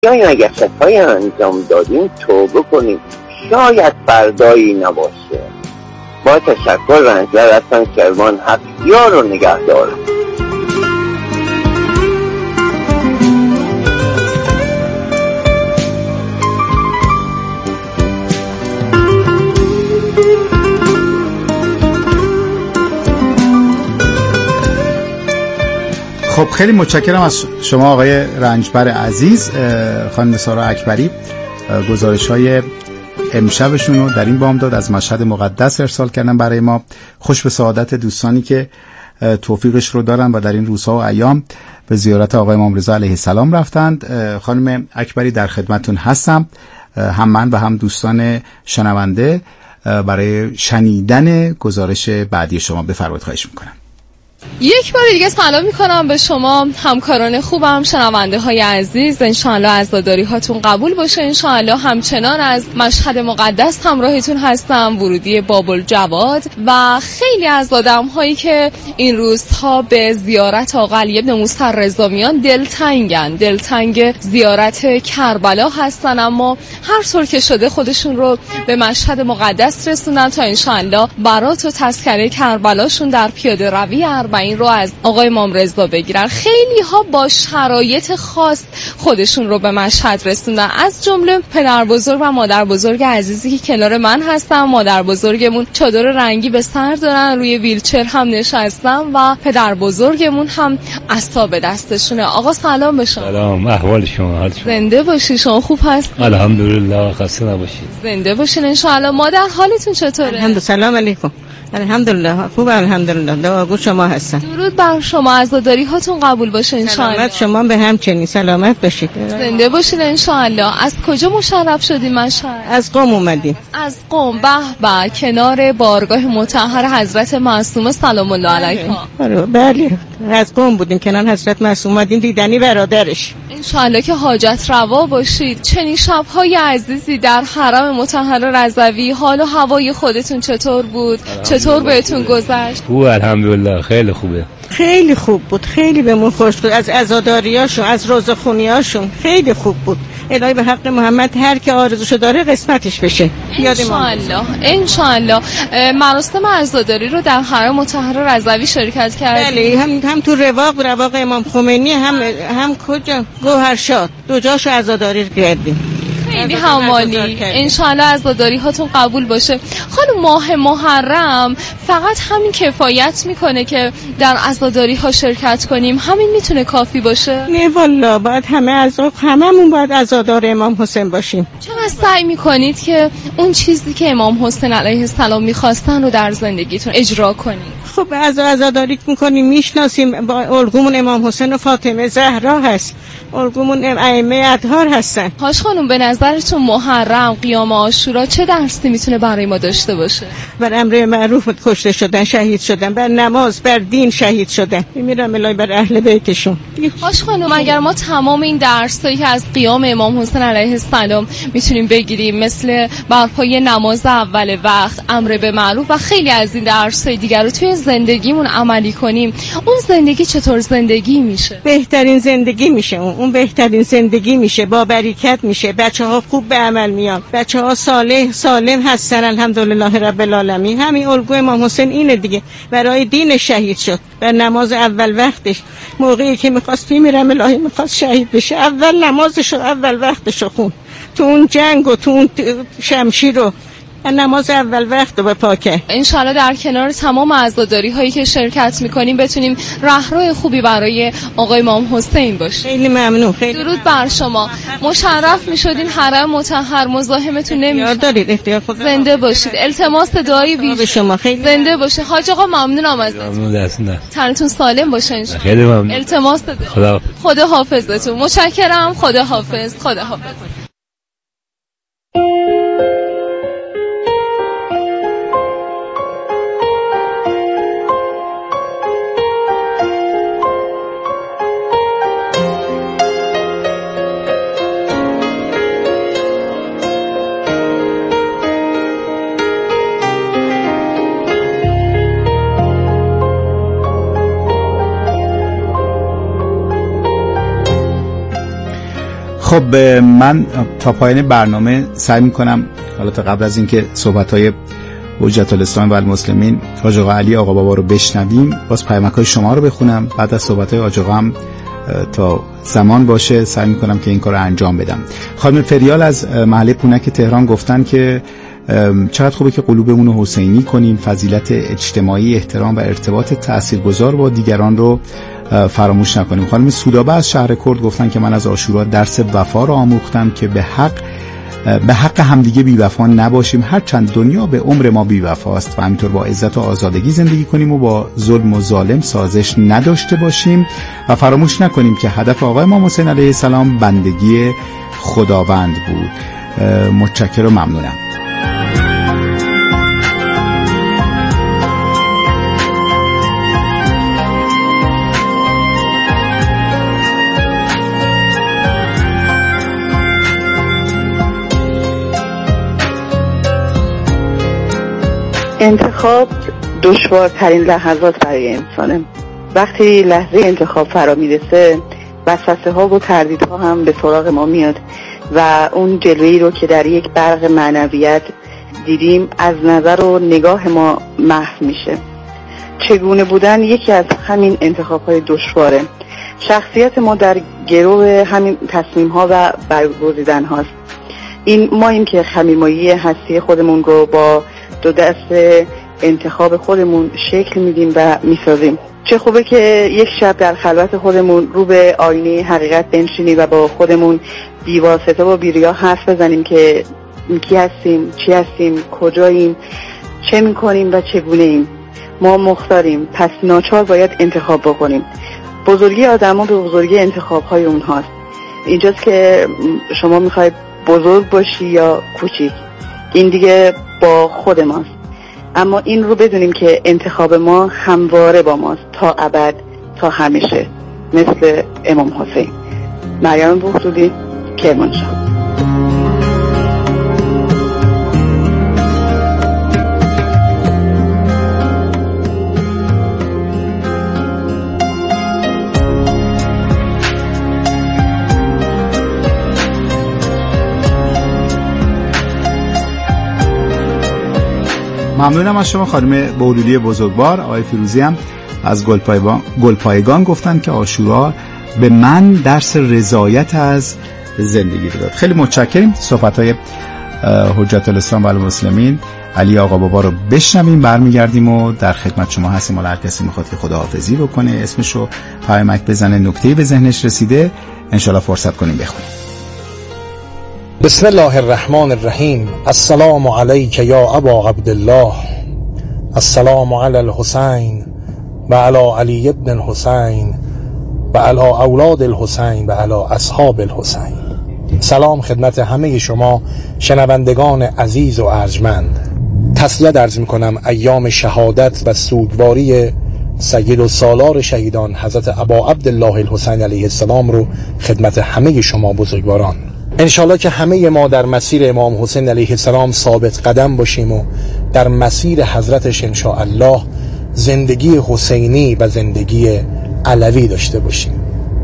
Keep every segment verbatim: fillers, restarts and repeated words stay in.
یا اگر خطایی انجام دادیم توبه کنیم، شاید فردایی نباشه. با تشکر و نظر هستم کرمان حق یار رو نگه دارم. خب خیلی متشکرم از شما آقای رنجبر عزیز. خانم سارا اکبری گزارش‌های امشبشون رو در این بامداد از مشهد مقدس ارسال کردن برای ما. خوش به سعادت دوستانی که توفیقش رو دارن و در این روزها و ایام به زیارت آقای امام رضا علیه السلام رفتند. خانم اکبری در خدمتون هستم، هم من و هم دوستان شنونده، برای شنیدن گزارش بعدی شما. بفرمایید، خواهش میکنم. یک بار دیگه سلام میکنم به شما همکاران خوبم، شنونده های عزیز. انشاءالله عزاداری هاتون قبول باشه. انشاءالله همچنان از مشهد مقدس همراهتون هستم، ورودی باب‌الجواد، و خیلی از آدم هایی که این روزها به زیارت آقا علی بن موسی رضا میان دلتنگن، دلتنگ زیارت کربلا هستن، اما هر طور که شده خودشون رو به مشهد مقدس رسوندن تا انشاءالله برات و تذکره کربلاشون در پیاده روی این رو از آقای امام رضا بگیرن. خیلی ها با شرایط خاص خودشون رو به مشهد رسوندن، از جمله پدر بزرگ و مادر بزرگ عزیزی که کنار من هستن. مادر بزرگمون چادر رنگی به سر دارن، روی ویلچر هم نشستن و پدر بزرگمون هم عصا به دستشونه. آقا سلام به شما. سلام، احوال شما؟ حال شما؟ زنده باشی، شما خوب هستید؟ الحمدلله، خسته نباشید. زنده باشین ان شاء الله. مادر حالتون چطوره؟ الحمدلله. سلام علیکم. الحمدلله خوب، الحمدلله. دعاگو شما هستن. درود بر شما، عزاداری هاتون قبول باشه ان شاء الله. سلامت شما به همچنین، سلامت باشید. زنده باشین ان شاء الله. از کجا مشرف شدیم مشهد؟ از قم اومدیم. از قم. به به، کنار بارگاه مطهر حضرت معصومه سلام الله علیها. بله، از قم بودیم کنار حضرت معصومه، اومدیم دیدنی برادرش. ان شاء الله که حاجت روا باشید. چنین شب‌های عزیزی در حرم مطهر رضوی، حال و هوای خودتون چطور بود؟ چطور بهتون گذشت؟ خوب، الحمدلله، خیلی خوبه. خیلی خوب بود، خیلی بهمون خوش بود. از عزاداریاشون، از روزخونیاشون خیلی خوب بود. الهی به حق محمد هر که آرزوشو داره قسمتش بشه. انشاءالله انشاءالله. مراسم عزاداری رو در حرم مطهر رضوی شرکت کردید؟ بله، هم هم تو رواق رواق امام خمینی، هم هم کجا گوهرشاد، دو جاشو عزاداری کردیم. خیلی همالی. انشاءالله عزاداری هاتون قبول باشه. خانم، ماه محرم فقط همین کفایت میکنه که در عزاداری ها شرکت کنیم؟ همین میتونه کافی باشه؟ نه والله، باید همه عزا هممون باید عزادار امام حسین باشیم. چقدر سعی میکنید که اون چیزی که امام حسین علیه السلام میخواستن رو در زندگیتون اجرا کنید؟ خب عزا عزاداری میکنیم، میشناسیم، با الگومون امام حسین و فاطمه زهرا هست، الگومون ائمه اطهار هستن. هاش خانم، به نظرتون محرم، قیام عاشورا چه درسی میتونه برای ما داشته باشه؟ بر امر معروف کشته شدن، شهید شدن، بر نماز، بر دین شهید شدن. میمیرم الهی بر اهل بیتشون. هاش خانم، اگر ما تمام این درسایی که از قیام امام حسین علیه السلام میتونیم بگیریم، مثل برپای نماز اول وقت، امر به معروف و خیلی از این درسای دیگر رو توی زندگیمون عملی کنیم، اون زندگی چطور زندگی میشه؟ بهترین زندگی میشه. اون اون بهترین زندگی میشه، با برکت میشه، بچه‌ها خوب به عمل میان، بچه‌ها صالح سالم هستن الحمدلله رب العالمین. همین الگوی امام حسین اینه دیگه، برای دین شهید شد، بر نماز اول وقتش، موقعی که می‌خواست میرم الهی می‌خواست شهید بشه، اول نمازش اول وقتش خون، تو اون جنگ و تو اون شمشیر رو نماز اول وقت رو به پاکه. انشالله در کنار تمام عزاداری هایی که شرکت میکنیم بتونیم رهرو خوبی برای آقای امام حسین باشیم. خیلی ممنون. خیلی درود بر شما. مشرف میشدین حرم مطهر، مزاحمتون نمیشد. دارید اختیار خدا. زنده باشید. التماس دعای به شما. خیلی زنده باشه. حاج آقا ممنونم ازتون. ممنون دستونه. تنتون سالم باشه ان شاءالله. خیلی ممنون. التماس دعا. خدا خدا حافظتون. متشکرم. خدا حافظ. خدا حافظ. خب من تا پایان برنامه سعی میکنم حالا تا قبل از اینکه صحبت‌های حجت الاسلام و المسلمین حاج آقا علی آقا بابا رو بشنویم، باز پیامک‌های شما رو بخونم. بعد از صحبت‌های حاج آقا هم تا زمان باشه سعی میکنم که این کار رو انجام بدم. خانم فریال از محله پونک تهران گفتن که چقدر خوبه که قلوبمون رو حسینی کنیم، فضیلت اجتماعی، احترام و ارتباط تاثیرگذار با دیگران رو فراموش نکنیم. خانم سودابه از شهر کرد گفتن که من از عاشورا درس وفا رو آموختم که به حق به حق همدیگه بی وفا نباشیم، هر چند دنیا به عمر ما بی وفاست و همینطور با عزت و آزادگی زندگی کنیم و با ظلم و ظالم سازش نداشته باشیم و فراموش نکنیم که هدف آقای امام حسین علیه السلام بندگی خداوند بود. متشکرم و ممنونم. انتخاب دشوارترین لحظات برای انسانه. وقتی لحظه انتخاب فرا میرسه وسوسه ها و تردیدها هم به سراغ ما میاد و اون جلوه‌ای رو که در یک برق معنویت دیدیم از نظر و نگاه ما محو میشه. چگونه بودن یکی از همین انتخاب های دشواره. شخصیت ما در گرو همین تصمیم ها و برگزیدن هاست. این ماییم که خمیرمایی هستی خودمون رو با دو دست انتخاب خودمون شکل میدیم و میسازیم. چه خوبه که یک شب در خلوت خودمون رو به آینه حقیقت بنشینیم و با خودمون بیواسطه و بیریا حرف بزنیم که کی هستیم، چی هستیم، کجاییم، چه میکنیم و چگونه ایم. ما مختاریم، پس ناچار باید انتخاب بکنیم. بزرگی آدما به بزرگی انتخاب های اونهاست. اینجاست که شما میخواید بزرگ باشی یا کوچیک، این دیگه با خود ماست. اما این رو بدونیم که انتخاب ما همواره با ماست تا ابد، تا همیشه، مثل امام حسین. مریم بختودی، کرمانشاه. ممنونم از شما خانم بولولی بزرگوار. آقای فیروزی هم از گلپایگان گفتن که عاشورا به من درس رضایت از زندگی رو داد. خیلی متشکریم. صحبت‌های حجت الاسلام و المسلمین علی آقا بابا رو بشنویم، برمیگردیم و در خدمت شما هستیم. حالا هر کسی میخواد که خداحافظی بکنه، اسمشو پیامک بزنه، نکته‌ای به ذهنش رسیده، انشالله فرصت کنیم بخونیم. بسم الله الرحمن الرحیم. السلام علیک یا ابا عبدالله، السلام علی الحسین و علی علی ابن الحسین و علی اولاد الحسین و علی اصحاب الحسین. سلام خدمت همه شما شنوندگان عزیز و ارجمند. تسلیت عرض میکنم ایام شهادت و سوگواری سید و سالار شهیدان حضرت ابا عبدالله الحسین علیه السلام رو خدمت همه شما بزرگواران. انشالله که همه ما در مسیر امام حسین علیه السلام ثابت قدم باشیم و در مسیر حضرتش انشاءالله زندگی حسینی و زندگی علوی داشته باشیم.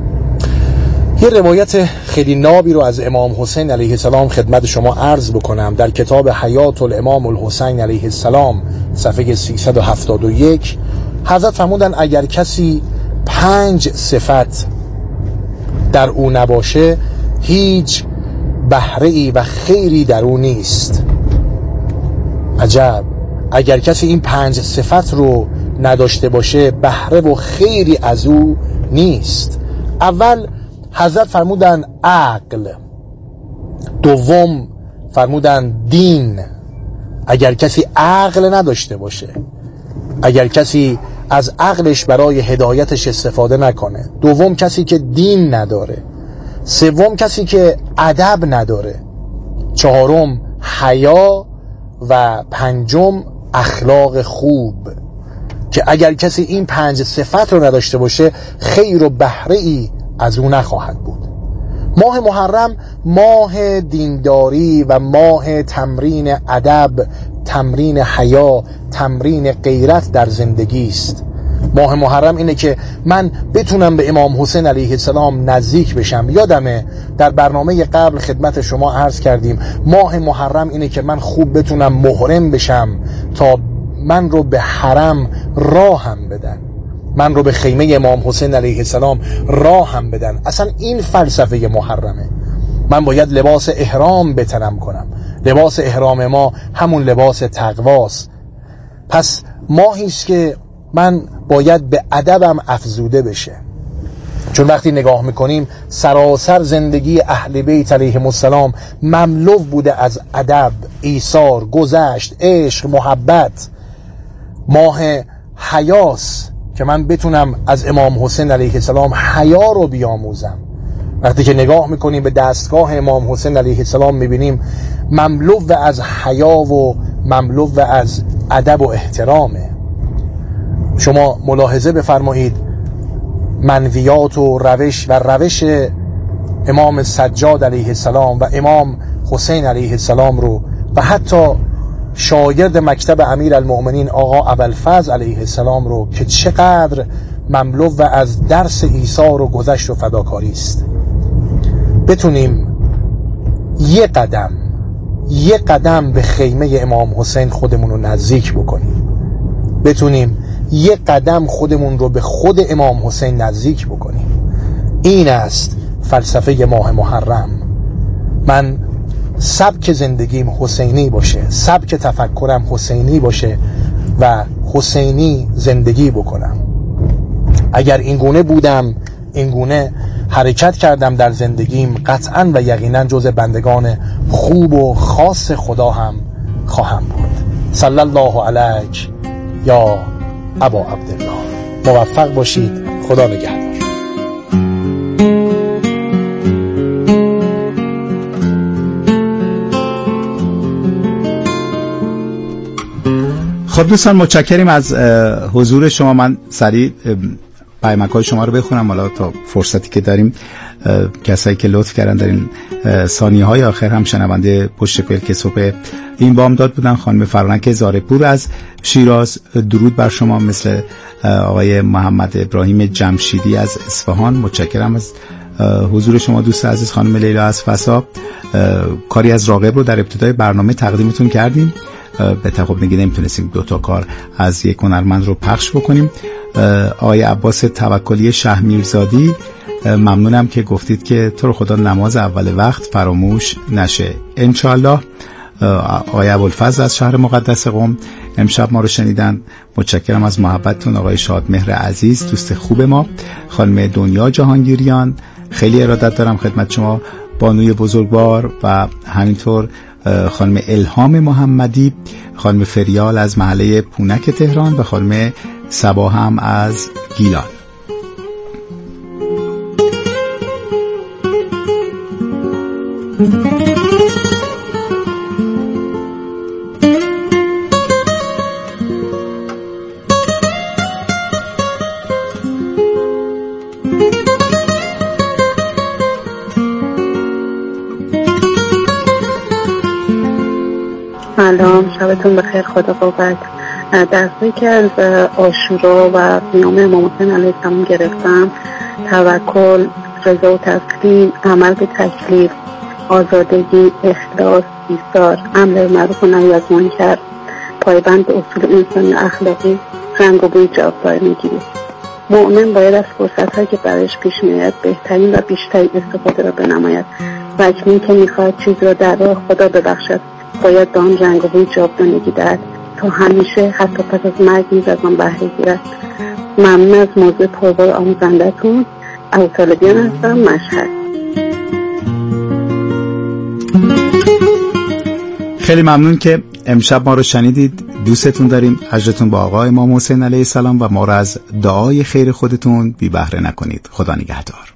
یه روایت خیلی نابی رو از امام حسین علیه السلام خدمت شما عرض بکنم. در کتاب حیات الامام الحسین علیه السلام صفحه سیصد و هفتاد و یک حضرت فرمودن اگر کسی پنج صفت در او نباشه هیچ بهره‌ای و خیری در او نیست. عجب، اگر کسی این پنج صفت رو نداشته باشه بهره و خیری از او نیست. اول حضرت فرمودن عقل، دوم فرمودن دین. اگر کسی عقل نداشته باشه، اگر کسی از عقلش برای هدایتش استفاده نکنه، دوم کسی که دین نداره، سوم کسی که ادب نداره، چهارم حیا و پنجم اخلاق خوب. که اگر کسی این پنج صفت رو نداشته باشه خیر و بهره ای از او نخواهد بود. ماه محرم ماه دینداری و ماه تمرین ادب، تمرین حیا، تمرین غیرت در زندگی است. ماه محرم اینه که من بتونم به امام حسین علیه السلام نزدیک بشم. یادمه در برنامه قبل خدمت شما عرض کردیم ماه محرم اینه که من خوب بتونم محرم بشم تا من رو به حرم راهم بدن، من رو به خیمه امام حسین علیه السلام راهم بدن. اصلا این فلسفه محرمه. من باید لباس احرام بتنم کنم. لباس احرام ما همون لباس تقواست. پس ماهی است که من باید به ادبم افزوده بشه، چون وقتی نگاه میکنیم سراسر زندگی اهل بیت علیهم السلام مملو بوده از ادب، ایثار، گذشت، عشق، محبت. ماه حیاس که من بتونم از امام حسین علیه السلام حیا رو بیاموزم. وقتی که نگاه میکنیم به دستگاه امام حسین علیه السلام میبینیم مملو از حیا و مملو از ادب و احترامه. شما ملاحظه بفرمایید منویات و روش و روش امام سجاد علیه السلام و امام حسین علیه السلام رو و حتی شاگرد مکتب امیر المؤمنین آقا ابوالفضل علیه السلام رو که چقدر مملو از درس ایثار و گذشت و فداکاری است. بتونیم یه قدم یه قدم به خیمه امام حسین خودمون رو نزدیک بکنیم، بتونیم یه قدم خودمون رو به خود امام حسین نزدیک بکنیم. این است فلسفه ماه محرم. من سبک زندگیم حسینی باشه، سبک تفکرم حسینی باشه و حسینی زندگی بکنم. اگر این گونه بودم، این گونه حرکت کردم در زندگیم، قطعاً و یقیناً جز بندگان خوب و خاص خدا هم خواهم بود. صلی الله علیک یا ابا عبدالله. موفق باشید. خدا نگهدار. خب دوستان متشکریم از حضور شما. من سریع پیامک‌های شما رو بخونم حالا تا فرصتی که داریم. کسایی که لطف کردن در این ثانیه‌های آخر هم شنونده پشت پلک صبح این بامداد بودن. خانم فرانک زارپور از شیراز درود بر شما، مثل آقای محمد ابراهیم جمشیدی از اصفهان. متشکرم از حضور شما دوست عزیز. خانم لیلا از فسا کاری از راغب رو در ابتدای برنامه تقدیمتون کردیم. به تقابل نگی نمیتونستیم دوتا کار از یک هنرمند رو پخش بکنیم. آقای عباس توکلی شهمیرزادی ممنونم که گفتید که تو رو خدا نماز اول وقت فراموش نشه انشالله. آقای ابوالفضل از شهر مقدس قم امشب ما رو شنیدن. متشکرم از محبتتون. آقای شادمهر عزیز دوست خوب ما. خانم دنیا جهانگیریان خیلی ارادت دارم خدمت شما. بانوی بزرگوار و همینطور خانم الهام محمدی، خانم فریال از محله پونک تهران و خانم صبا هم از گیلان. سلام، شبتون بخیر، خدا قوت. درسی که از عاشورا و قیام امام حسین علیه السلام گرفتم توکل، رضا و تسلیم، عمل به تکلیف، آزادگی، اخلاص، ایثار، امر معروف و نهی از منکر، پایبند به اصول انسانی اخلاقی، رنگ و بوی جوابدار میگیرید. مؤمن باید از فرصت‌هایی که برایش پیش میاد بهترین و بیشترین استفاده را بنماید و اکنون که میخواهد چیزی را در راه خدا ببخشد باید به آن رنگ و بوی جاودانگی دهد تا همیشه حتی پس از مرگ نیز از آن بهره گیرد. ممنون از موضوع پربار آموزنده‌تون. ابوطالبیان هستم، مشهد. خیلی ممنون که امشب ما رو شنیدید. دوستتون داریم. اجرتون با آقا امام حسین علیه السلام و ما رو از دعای خیر خودتون بی بهره نکنید. خدا نگهدار.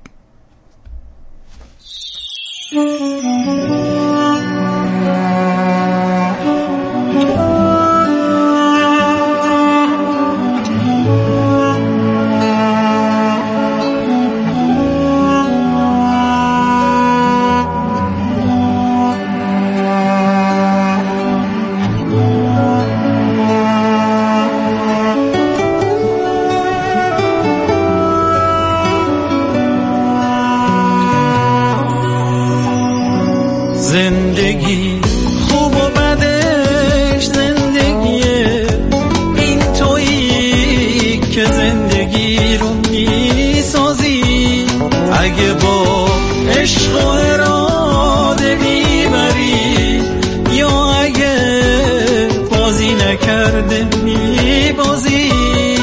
زندگی خوب و بدش زندگیه، این تویی که زندگی رو میسازی. اگه با عشق و اراده میبری یا اگه بازی نکرده میبازی.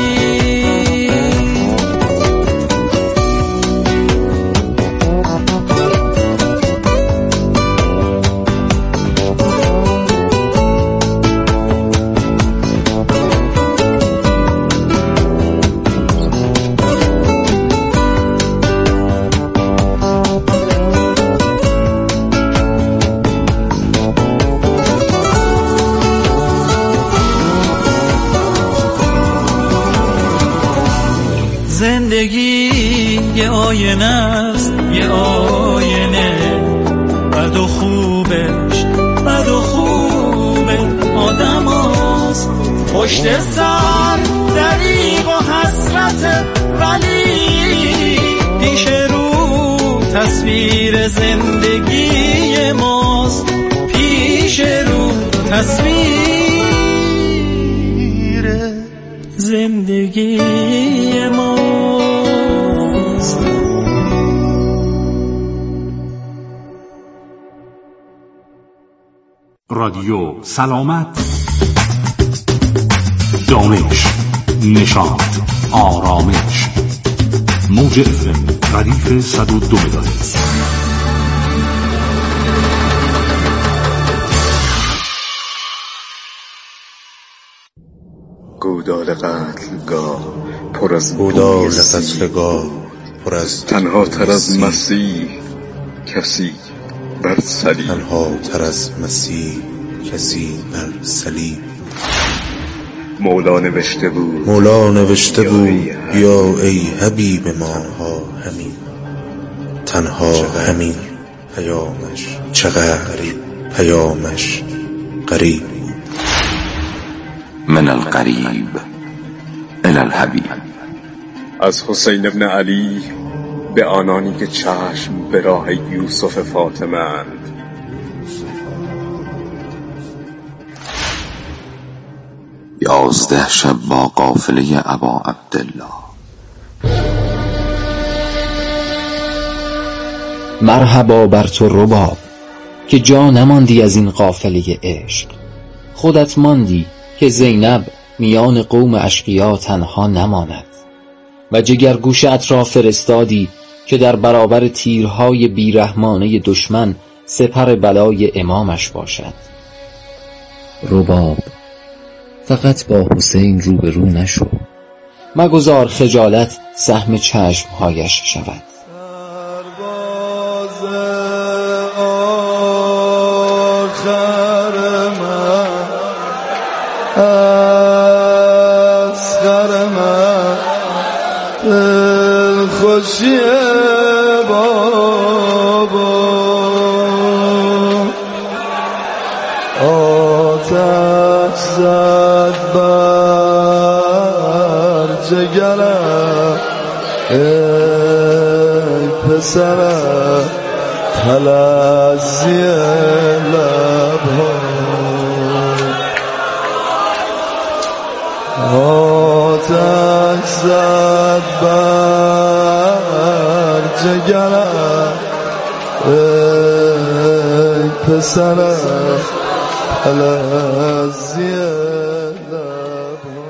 زندگی یه آینه است، یه آینه، بد و خوبش بد و خوبه آدم هاست. پشت سر دریغ و حسرت ولی پیش رو تصویر زندگی ماست، پیش رو تصویر زندگی ماست. رادیو سلامت، دانش، نشاط، آرامش. موج افم ردیف صد و دو مگاهرتز. گودال قتلگاه پر از گودال قتلگاه پر از تنها تر از مسیح کسی بر صلیب، تنها تر از مسیح کسی بر صلیب. مولا نوشته بود مولا نوشته بود یا ای حبیب ما ها همین، تنها همین پیامش چقدر پیامش غریب. من القریب الی الحبیب. از حسین ابن علی به آنانی که چشم به راه یوسف فاطمه اند. یازده شب با قافله ابا عبدالله. مرحبا بر تو رباب که جا نماندی از این قافله عشق. خودت ماندی که زینب میان قوم اشقیا تنها نماند و جگرگوشت را فرستادی که در برابر تیرهای بیرحمانه دشمن سپر بلای امامش باشد. رباب فقط با حسین روبرو نشو، مگذار خجالت سهم چشمهایش شود. خوشی بابا آتش زد بر جگرم، ای پسرم تلزی لبها. آتش زد بر جگرم، ای پسرم تلزی لبها.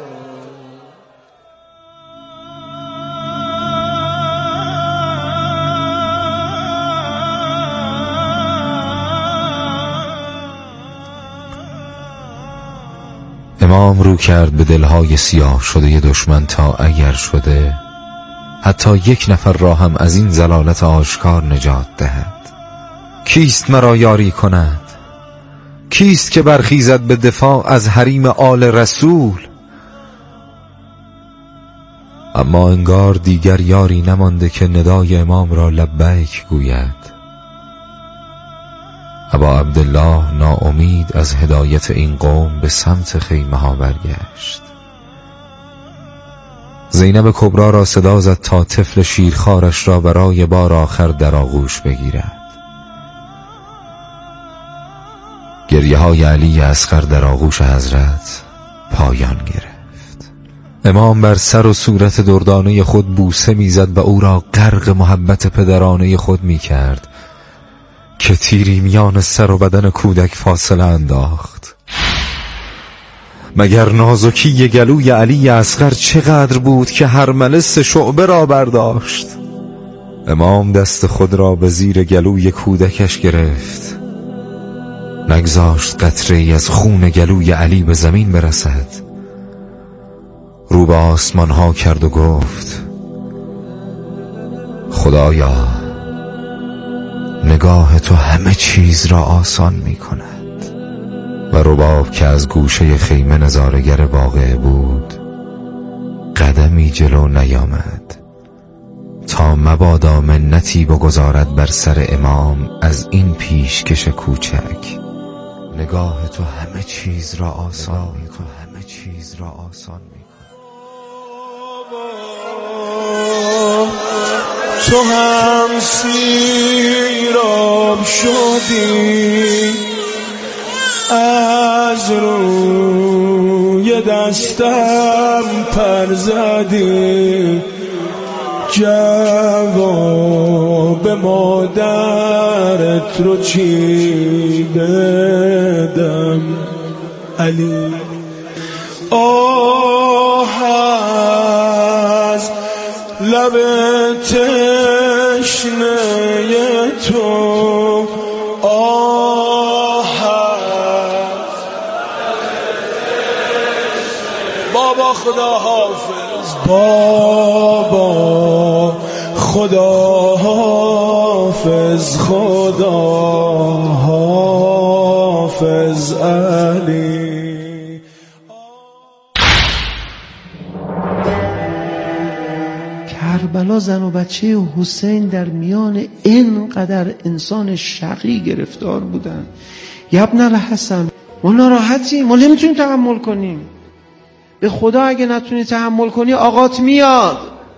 امام رو کرد به دلهای سیاه شده دشمن تا اگر شده حتی یک نفر را هم از این ضلالت آشکار نجات دهد. کیست مرا یاری کند؟ کیست که برخیزد به دفاع از حریم آل رسول؟ اما انگار دیگر یاری نمانده که ندای امام را لبیک گوید. ابا عبدالله ناامید از هدایت این قوم به سمت خیمه ها برگشت. زینب کبرا را صدا زد تا طفل شیرخوارش را برای بار آخر در آغوش بگیرد. گریه های علی اصغر در آغوش حضرت پایان گرفت. امام بر سر و صورت دردانه خود بوسه میزد و او را غرق محبت پدرانه خود میکرد که تیری میان سر و بدن کودک فاصله انداخت. مگر نازکی گلوی علی اصغر چقدر بود که هرمله سه شعبه را برداشت. امام دست خود را به زیر گلوی کودکش گرفت، نگذاشت قطره ای از خون گلوی علی به زمین برسد. رو به آسمان ها کرد و گفت: خدایا، نگاه تو همه چیز را آسان می کند. و رباب که از گوشه خیمه نظاره‌گر واقعه بود قدمی جلو نیامد تا مبادا منتی بگذارد بر سر امام از این پیشکش کوچک. نگاه تو همه چیز را آسان می کند. همه چیز را آسان می کند. تو هم سیراب شدی، از روی دستم پر زدی، جواب مادرت رو چی بدم علی؟ آه از لب تشنه تو، آه بابا خدا حافظ، بابا خدا حافظ، خدا حافظ علی. کربلا زن و بچه حسین در میان اینقدر انسان شقی گرفتار بودن. یبن الحسن، ما ناراحتیم، ما نمیتونیم تحمل کنیم. به خدا اگه نتونی تحمل کنی آقات میاد.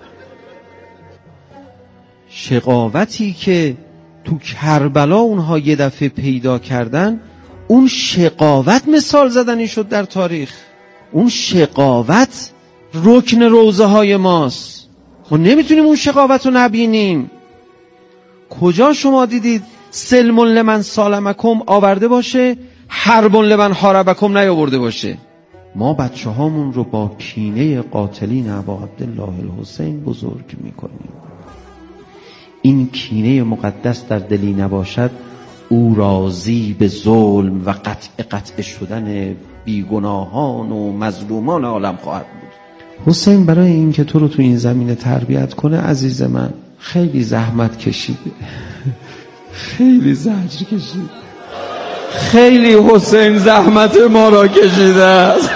شقاوتی که تو کربلا اونها یه دفعه پیدا کردن، اون شقاوت مثال زدنی شد در تاریخ. اون شقاوت رکن روزه های ماست. ما نمیتونیم اون شقاوت رو نبینیم. کجا شما دیدید سلم لمن سالمکم آورده باشه، حرب لمن حاربکم نیاورده باشه؟ ما بچه هامون رو با کینه قاتلین ابا عبدالله الحسین بزرگ میکنیم. این کینه مقدس در دلی نباشد، او راضی به ظلم و قطع قطع شدن بیگناهان و مظلومان عالم خواهد بود. حسین برای این که تو رو تو این زمینه تربیت کنه عزیز من خیلی زحمت کشید، خیلی زجر کشید، خیلی حسین زحمت ما را کشیده است.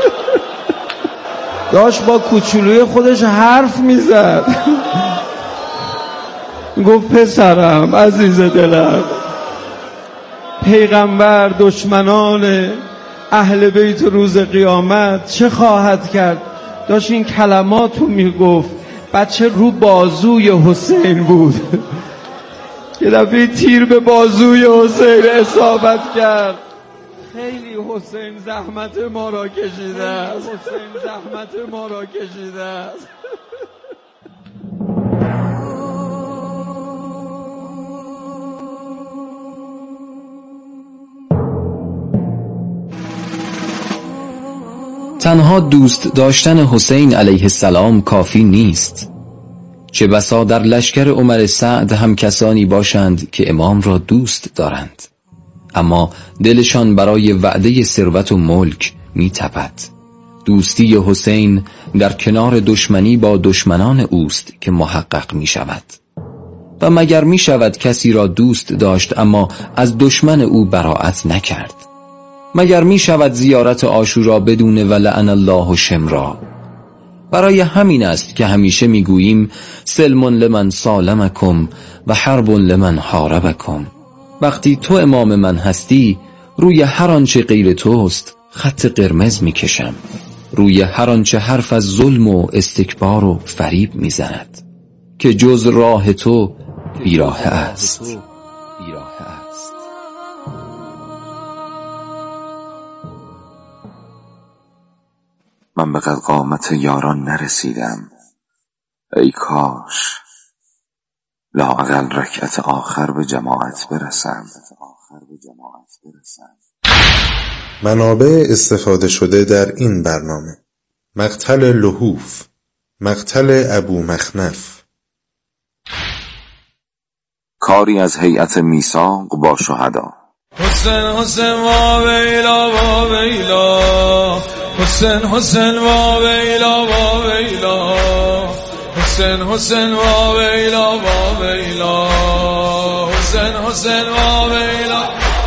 داشت با کوچولوی خودش حرف میزد، گفت پسرم عزیز دلم، پیغمبر دشمنان اهل بیت روز قیامت چه خواهد کرد؟ داشت این کلمات رو میگفت. بچه رو بازوی حسین بود، یه دفعه تیر به بازوی حسین اصابت کرد. خیلی حسین زحمت ما را کشیده است، حسین زحمت ما را کشیده است. تنها دوست داشتن حسین علیه السلام کافی نیست. چه بسا در لشکر عمر سعد هم کسانی باشند که امام را دوست دارند، اما دلشان برای وعده ثروت و ملک می تپد. دوستی حسین در کنار دشمنی با دشمنان اوست که محقق می شود. و مگر می شود کسی را دوست داشت اما از دشمن او براءت نکرد؟ مگر می شود زیارت عاشورا بدون ولعن الله شمرا؟ برای همین است که همیشه می گوییم سلم لمن سالمکم و حرب لمن حاربکم. وقتی تو امام من هستی، روی هر آنچه غیر توست خط قرمز می کشم. روی هر آنچه حرف از ظلم و استکبار و فریب می زند که جز راه تو بیراه است. من به قد قامت یاران نرسیدم. ای کاش لااقل رکعت آخر به جماعت برسم. منابع استفاده شده در این برنامه: مقتل لحوف، مقتل ابو مخنف. کاری از هیئت میثاق با شهدا. حسین حسین و ویلا و ویلا، حسین حسین و ویلا و ویلا، حسین حسین و ویلا و ویلا، حسین حسین و ویلا.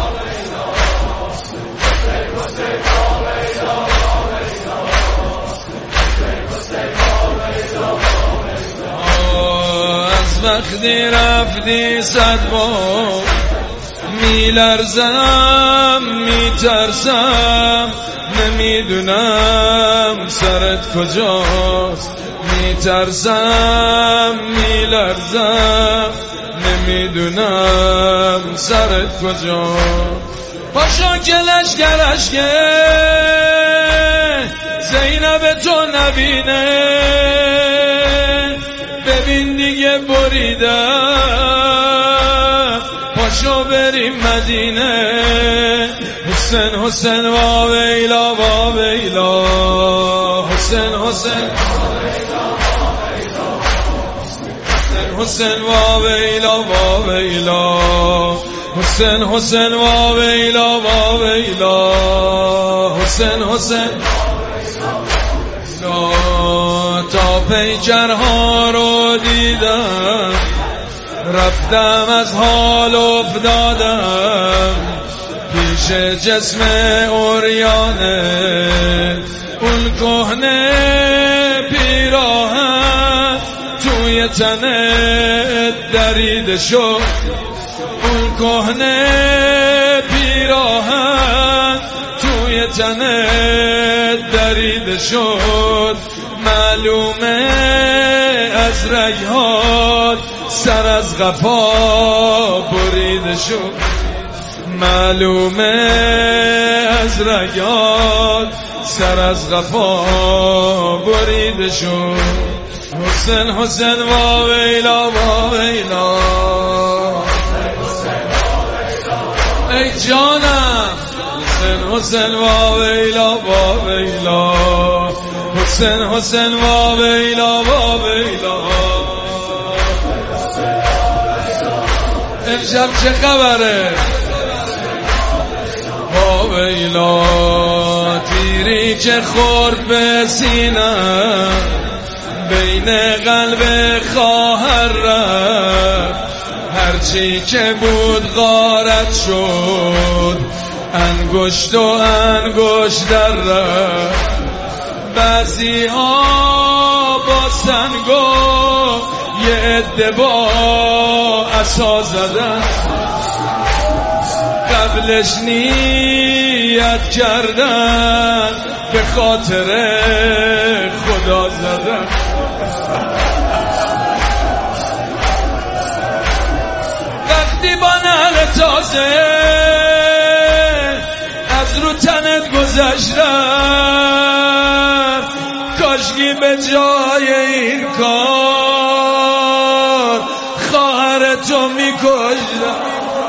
از وقتی رفتی صد بار میلرزم میترسم، نمیدونم سرت کجاست. میترسم میلرزم نمیدونم سرت کجاست. پاشو که لشگرش که زینب تو نبینه، ببین دیگه بریدم. پاشو بریم مدینه. حسین حسین و ویلا و ویلا، حسین حسین حسین و ویلا و ویلا، حسین حسین و ویلا و ویلا، حسین حسین. تا پیکرها رو دیدم، رفتم از حال افتادم، پیش جسم اوریانه اون کهنه پیراهن توی تنت دریده شد. اون کهنه پیراهن توی تنت دریده شد. معلومه از رگ‌هات سر از قفا بریده شد. معلومه از رگ‌هات سر از قفا بریده شد. حسین حسین و ویلا و ویلا، ای جانم. حسین حسین و ویلا و ویلا، حسین حسین و ویلا و ویلا. امشب چه خبره؟ و ویلا تیری که خورد به سینه، بین قلب خواهر رفت. هرچی که بود غارت شد، انگشت و انگشت در رفت. بعضی ها با سنگو یه عده با عصا زدن، قبلش نیت کردن به خاطر خدا زدن. وقتی با نعل تازه از رو تنت گذشتم، کاشکی به جای این کار خواهر تو میکشتم.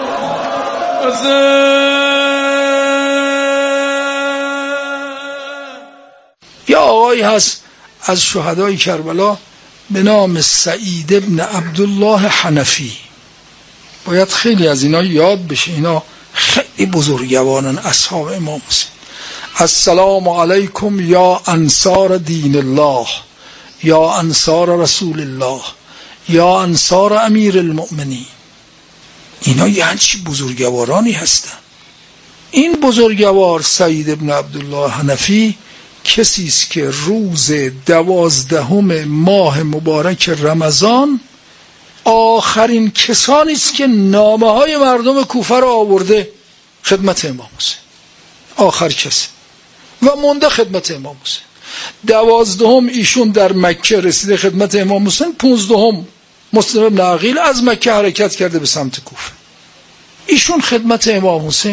یا آقایی هست از شهدای کربلا به نام سعید ابن عبدالله حنفی. باید خیلی از اینا یاد بشه، اینا خیلی بزرگوارن اصحاب امام حسین. السلام علیکم یا انصار دین الله، یا انصار رسول الله، یا انصار امیر المؤمنین. اینا یه همچی بزرگوارانی هستن. این بزرگوار سعید ابن عبدالله حنفی کسی است که روز دوازدهم ماه مبارک رمضان آخرین کسانی است که نامه های مردم کوفه را آورده خدمت امام حسین، آخر کسی و مونده خدمت امام حسین. دوازدهم ایشون در مکه رسیده خدمت امام حسین، پونزدهم مسلم بن عقیل از مکه حرکت کرده به سمت کوفه. ایشون خدمت امام حسین